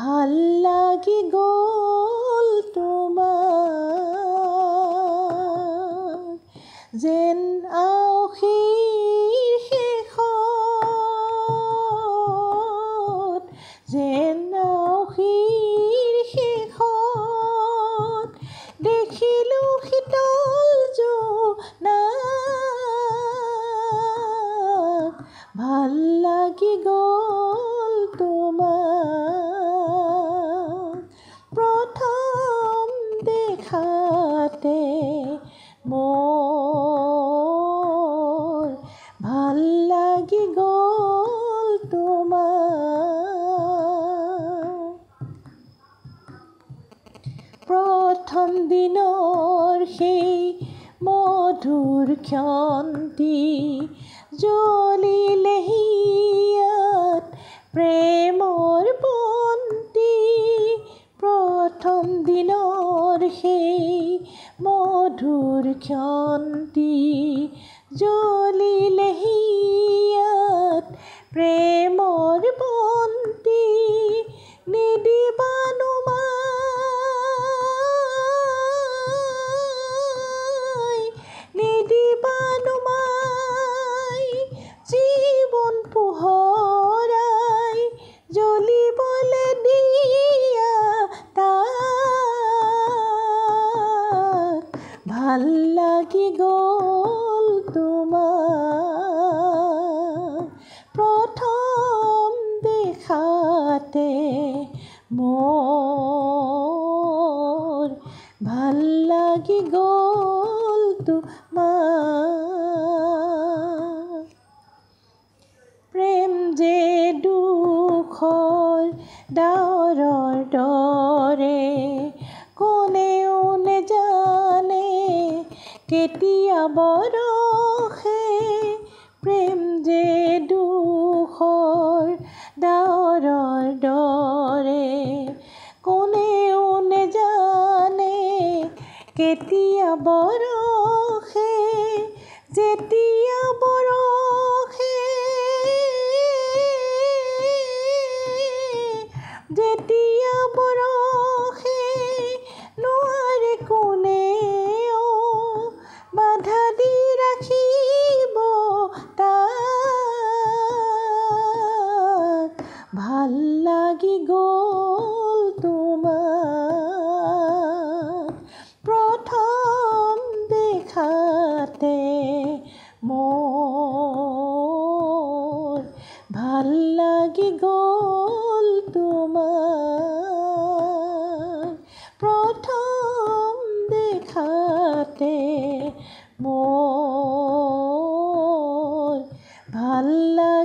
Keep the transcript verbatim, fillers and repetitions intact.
ভাল লাগি গ'ল তোমাক যেন আউসীৰ শেষত যেন আউসীৰ শেষত দেখিলোঁ শীতল জোনাক ভাল লাগি গ'ল তোমাক প্ৰথম দেখাতে মোৰ ভাল লাগি গ'ল তোমাক প্ৰথম দিনৰ সেই মধুৰ ক্ষন্তি জ্বলিলে হিয়াত প্ৰেমৰ বন্তি প্ৰথম দিনৰ সেই মধুৰ ক্ষন্তি জ্বলিলে হিয়াত প্ৰেমৰ বন্তি নিদিবানো মাই নিদিবানো মাই জীৱন পোহৰাই জ্বলিবলে দিয়া তাক ভাল লাগি গ'ল তোমাক প্ৰথম দেখাতে মোৰ ভাল লাগি গ'ল তোমাক প্ৰেম যে দুখৰ ডাৱৰৰ দৰে কোনেও নেজানে কেতিয়া বৰষে প্ৰেম যে দুখৰ ডাৱৰৰ দৰে কোনেও নেজানে কেতিয়া বৰষে যেতিয়া বৰষে যেতিয়া বৰষে নোৱাৰে কোনেও বাধা দি ৰাখিব তাক ভাল লাগি গ'ল তোমাক প্ৰথম দেখাতে মোৰ ভাল লাগি গ'ল তোমাক প্ৰথম দেখাতে মোৰ ভাল লাগি